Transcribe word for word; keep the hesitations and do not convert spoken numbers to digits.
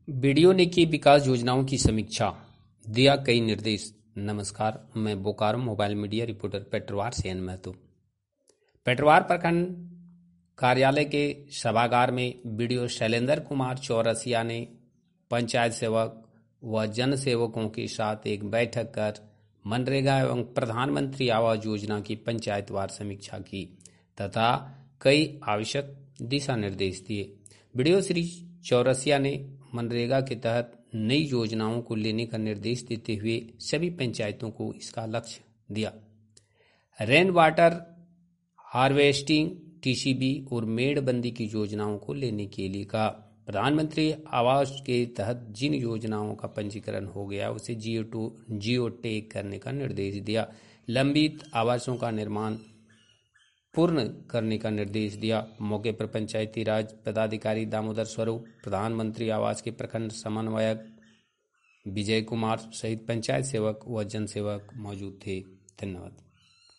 BDO ने की विकास योजनाओं की समीक्षा, दिया कई निर्देश। नमस्कार, मैं Bokaro mobile media reporter Petarwar से एन महतो। पेटरवार प्रखंड कार्यालय के सभागार में बीडीओ शैलेंद्र कुमार चौरसिया ने पंचायत सेवक व जन सेवकों के साथ एक बैठक कर मनरेगा एवं प्रधानमंत्री आवास योजना की पंचायतवार समीक्षा की तथा कई आवश्यक दिशा निर्देश दिए। बीडीओ श्री चौरसिया ने मनरेगा के तहत नई योजनाओं को लेने का निर्देश देते हुए सभी पंचायतों को इसका लक्ष्य दिया। रेन वाटर हार्वेस्टिंग, टीसीबी और मेड़बंदी की योजनाओं को लेने के लिए कहा। प्रधानमंत्री आवास के तहत जिन योजनाओं का पंजीकरण हो गया उसे जियो टू जियो टैग करने का निर्देश दिया। लंबित आवासों का निर्माण पूर्ण करने का निर्देश दिया। मौके पर पंचायती राज पदाधिकारी दामोदर स्वरूप, प्रधानमंत्री आवास के प्रखंड समन्वयक विजय कुमार सहित पंचायत सेवक व जन सेवक मौजूद थे। धन्यवाद।